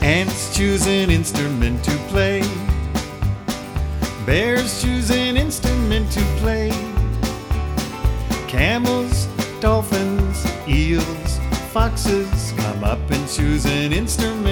Ants choose an instrument to play. Bears choose an instrument to play. Camels, dolphins, eels, foxes come up and choose an instrument